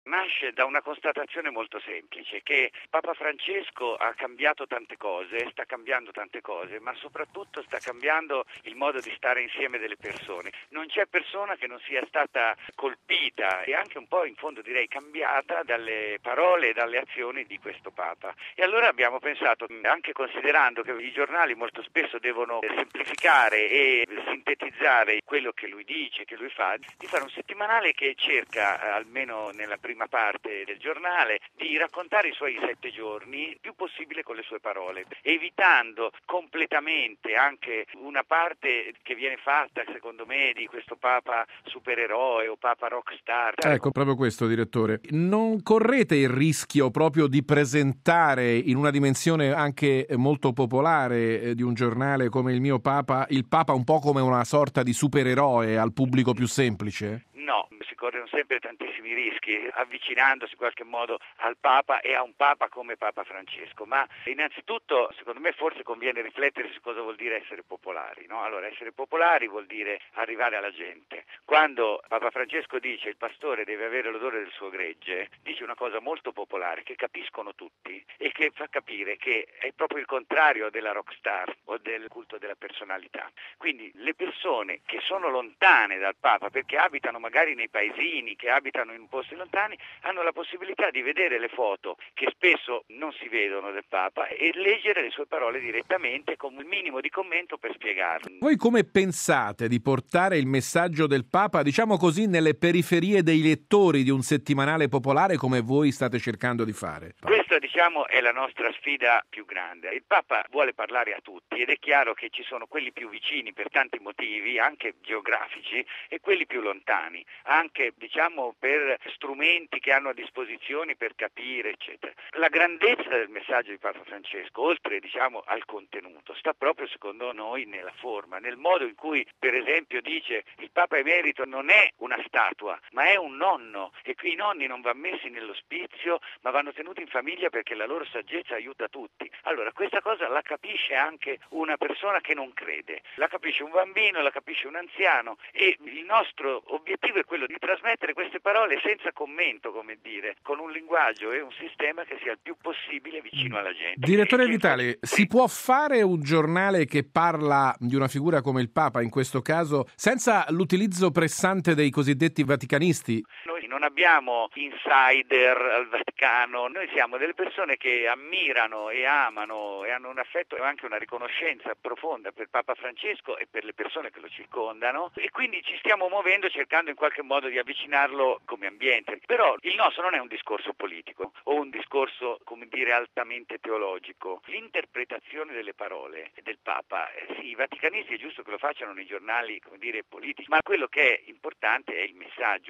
Nasce da una constatazione molto semplice, che Papa Francesco ha cambiato tante cose, sta cambiando tante cose, ma soprattutto sta cambiando il modo di stare insieme delle persone. Non c'è persona che non sia stata colpita e anche un po' in fondo direi cambiata dalle parole e dalle azioni di questo Papa. E allora abbiamo pensato, anche considerando che i giornali molto spesso devono semplificare e sintetizzare quello che lui dice, che lui fa, di fare un settimanale che cerca, almeno nella prima parte del giornale, di raccontare i suoi 7 giorni il più possibile con le sue parole, evitando completamente anche una parte che viene fatta, secondo me, di questo Papa supereroe o Papa rockstar. Ecco, proprio questo, direttore. Non correte il rischio proprio di presentare in una dimensione anche molto popolare di un giornale come Il Mio Papa, il Papa un po' come una sorta di supereroe al pubblico più semplice? No, si corrono sempre tantissimi rischi avvicinandosi in qualche modo al Papa e a un Papa come Papa Francesco, ma innanzitutto secondo me forse conviene riflettere su cosa vuol dire essere popolari, no? Allora, essere popolari vuol dire arrivare alla gente. Quando Papa Francesco dice il pastore deve avere l'odore del suo gregge, dice una cosa molto popolare che capiscono tutti e che fa capire che è proprio il contrario della rockstar o del culto della personalità. Quindi le persone che sono lontane dal Papa perché abitano magari nei paesini, che abitano in posti lontani, hanno la possibilità di vedere le foto che spesso non si vedono del Papa e leggere le sue parole direttamente con un minimo di commento per spiegarle. Voi come pensate di portare il messaggio del Papa, diciamo così, nelle periferie dei lettori di un settimanale popolare come voi state cercando di fare? Questa, diciamo, è la nostra sfida più grande. Il Papa vuole parlare a tutti ed è chiaro che ci sono quelli più vicini per tanti motivi, anche geografici, e quelli più lontani, anche, diciamo, per strumenti che hanno a disposizione per capire, eccetera. La grandezza del messaggio di Papa Francesco, oltre, diciamo, al contenuto, sta proprio, secondo noi, nella forma, nel modo in cui, per esempio, dice il Papa Emerito non è una statua, ma è un nonno, e i nonni non vanno messi nell'ospizio, ma vanno tenuti in famiglia perché la loro saggezza aiuta tutti. Allora, questa cosa la capisce anche una persona che non crede, la capisce un bambino, la capisce un anziano, e il nostro obiettivo è quello di trasmettere queste parole senza commento, come dire, con un linguaggio e un sistema che sia il più possibile vicino alla gente. Direttore Vitale, si può fare un giornale che parla di una figura come il Papa, in questo caso, senza l'utilizzo pressante dei cosiddetti vaticanisti? Noi non abbiamo insider al Vaticano, noi siamo delle persone che ammirano e amano e hanno un affetto e anche una riconoscenza profonda per Papa Francesco e per le persone che lo circondano, e quindi ci stiamo muovendo cercando in qualche modo di avvicinarlo come ambiente. Però il nostro non è un discorso politico o un discorso, come dire, altamente teologico. L'interpretazione delle parole del Papa, sì, i vaticanisti è giusto che lo facciano nei giornali, come dire, politici, ma quello che è importante è il messaggio.